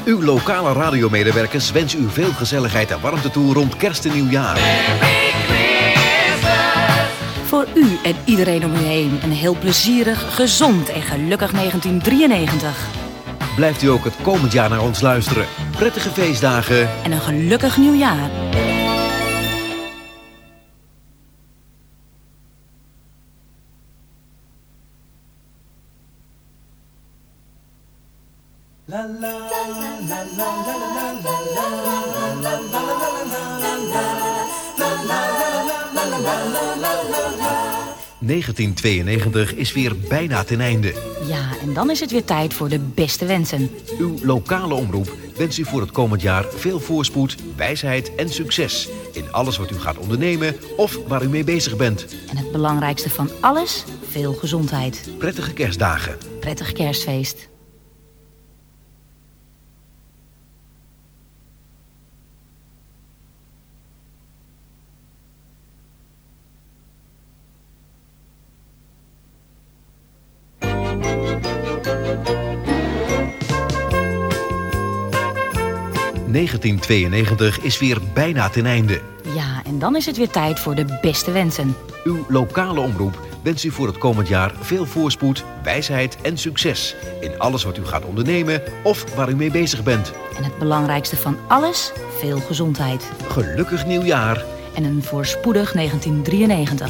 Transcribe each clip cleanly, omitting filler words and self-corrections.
Uw lokale radiomedewerkers wensen u veel gezelligheid en warmte toe rond kerst en nieuwjaar. Voor u en iedereen om u heen een heel plezierig, gezond en gelukkig 1993. Blijft u ook het komend jaar naar ons luisteren. Prettige feestdagen. En een gelukkig nieuwjaar. La la la la la la la la. 1992 is weer bijna ten einde. Ja, en dan is het weer tijd voor de beste wensen. Uw lokale omroep wenst u voor het komend jaar veel voorspoed, wijsheid en succes in alles wat u gaat ondernemen of waar u mee bezig bent. En het belangrijkste van alles, veel gezondheid. Prettige kerstdagen. Prettig kerstfeest. ...1992 is weer bijna ten einde. Ja, en dan is het weer tijd voor de beste wensen. Uw lokale omroep wenst u voor het komend jaar veel voorspoed, wijsheid en succes in alles wat u gaat ondernemen of waar u mee bezig bent. En het belangrijkste van alles, veel gezondheid. Gelukkig nieuwjaar. En een voorspoedig 1993.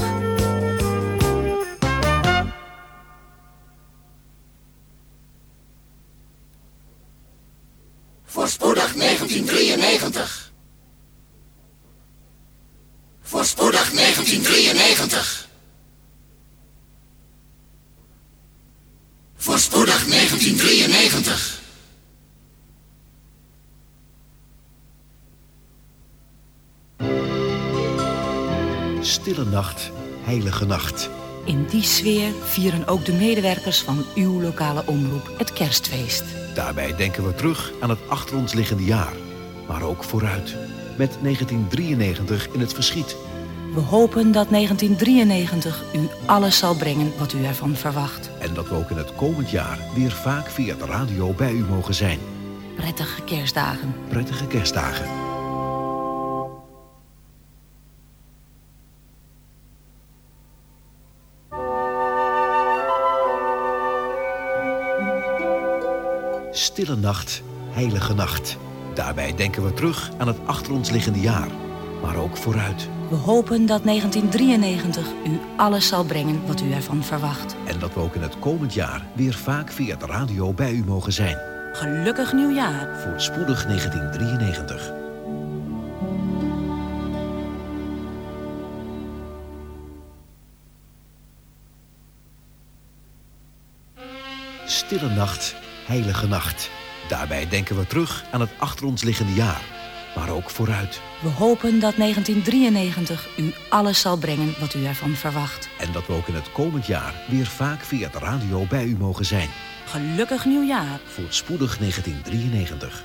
Voorspoedig 1993. Voorspoedig 1993. Voorspoedig 1993. Stille nacht, heilige nacht. In die sfeer vieren ook de medewerkers van uw lokale omroep het kerstfeest. Daarbij denken we terug aan het achter ons liggende jaar, maar ook vooruit. Met 1993 in het verschiet. We hopen dat 1993 u alles zal brengen wat u ervan verwacht. En dat we ook in het komend jaar weer vaak via de radio bij u mogen zijn. Prettige kerstdagen. Prettige kerstdagen. Stille nacht, heilige nacht. Daarbij denken we terug aan het achter ons liggende jaar, maar ook vooruit. We hopen dat 1993 u alles zal brengen wat u ervan verwacht. En dat we ook in het komend jaar weer vaak via de radio bij u mogen zijn. Gelukkig nieuwjaar. Voorspoedig 1993. Stille nacht, heilige nacht. Daarbij denken we terug aan het achter ons liggende jaar, maar ook vooruit. We hopen dat 1993 u alles zal brengen wat u ervan verwacht. En dat we ook in het komend jaar weer vaak via de radio bij u mogen zijn. Gelukkig nieuwjaar. Voorspoedig 1993.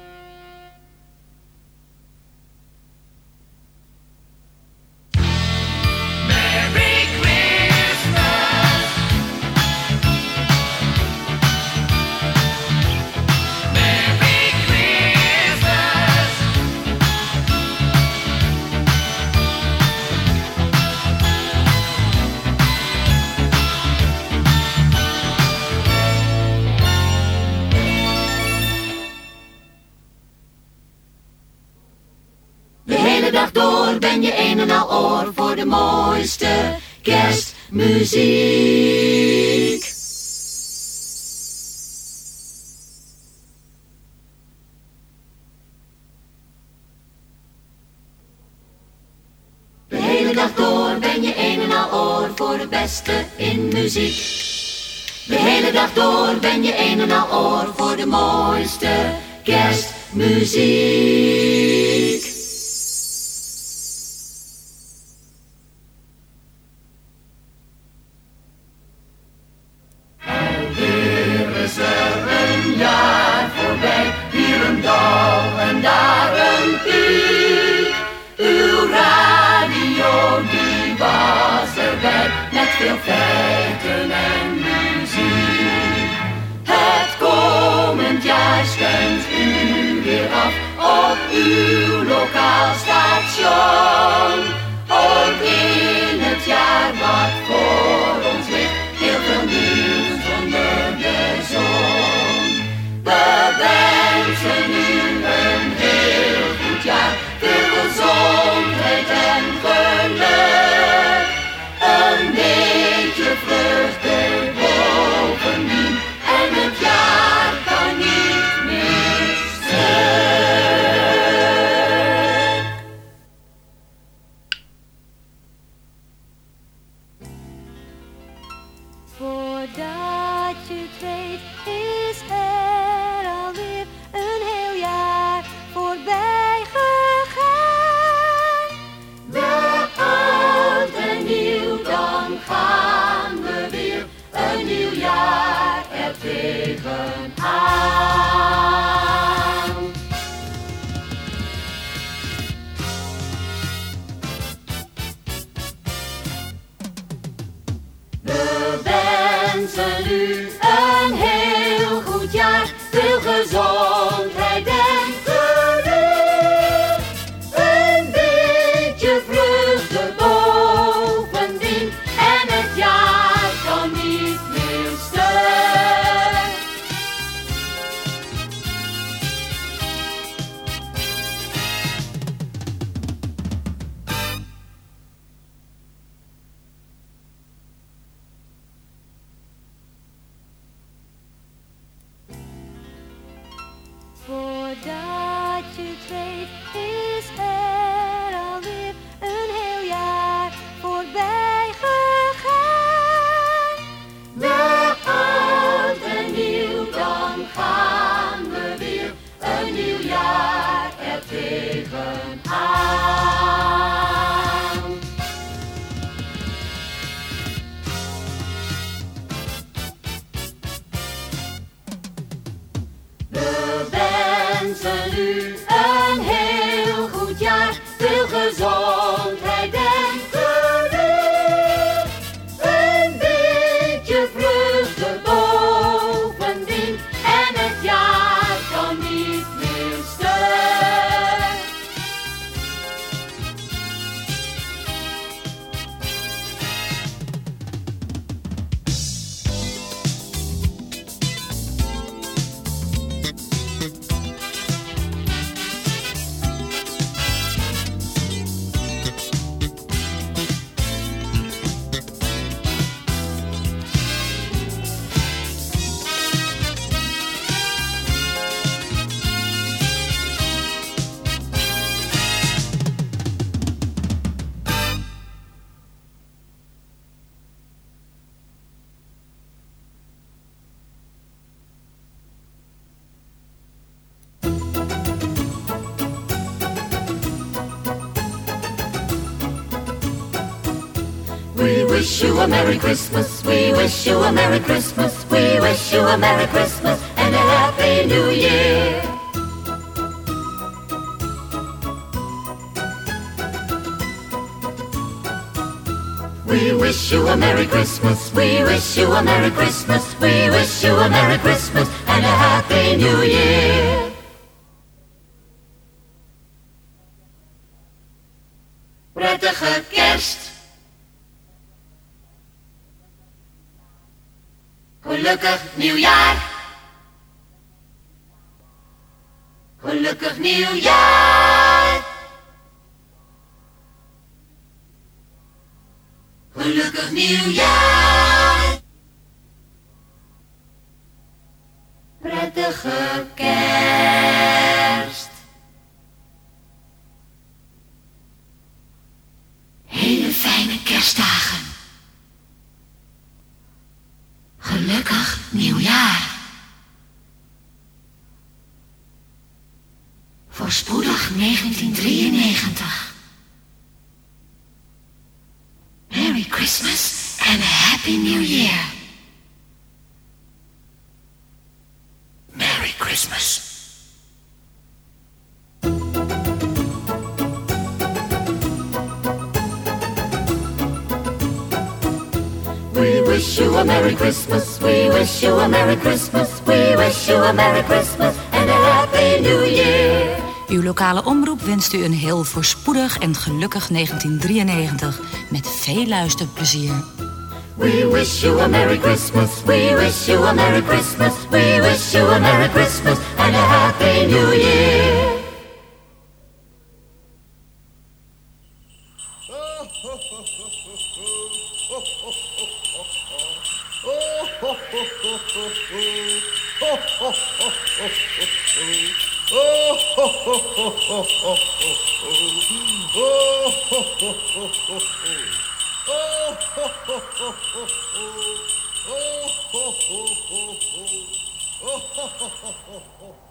Dag door ben je een en al oor voor de mooiste kerstmuziek. De hele dag door ben je een en al oor voor de beste in muziek. De hele dag door ben je een en al oor voor de mooiste kerstmuziek. Veel feiten en muziek. Het komend jaar stemt u uw lokaal station. Ook in het jaar wat voor ons ligt, heel veel nieuws onder de zon. We wensen u een heel goed jaar, veel gezondheid en geluk. Een beetje vreugde bovendien en het jaar kan niet meer stuk. Voordat je het weet is er alweer een heel jaar voorbij gegaan. We oud en nieuw, dan gaan we weer een nieuw jaar er tegenaan. We wensen u een heel goed jaar, veel gezondheid en geluk. Een beetje vreugde bovendien en het jaar kan niet meer stuk. Voordat je het weet is er alweer een heel jaar voorbij gegaan. We oud en nieuw, dan gaan we weer een nieuw jaar er tegenaan. We wensen u een heel goed jaar, veel gezondheid en geluk. Een beetje vreugde bovendien en het jaar kan niet meer stuk. We wish you a Merry Christmas, we wish you a Merry Christmas, we wish you a Merry Christmas and a Happy New Year. We wish you a Merry Christmas, we wish you a Merry Christmas, we wish you a Merry Christmas and a Happy New Year. Prettige kerst. Gelukkig nieuwjaar. Gelukkig nieuwjaar. Gelukkig nieuwjaar. Prettige kerst. Hele fijne kerstdagen. Gelukkig nieuwjaar. Voorspoedig 1993. Merry Christmas and a Happy New Year. Merry Christmas. We wish you a Merry Christmas, we wish you a Merry Christmas, we wish you a Merry Christmas and a Happy New Year. Uw lokale omroep wenst u een heel voorspoedig en gelukkig 1993 met veel luisterplezier. We wish you a Merry Christmas. We wish you a Merry Christmas. We wish you a Merry Christmas and a Happy New Year. Oh,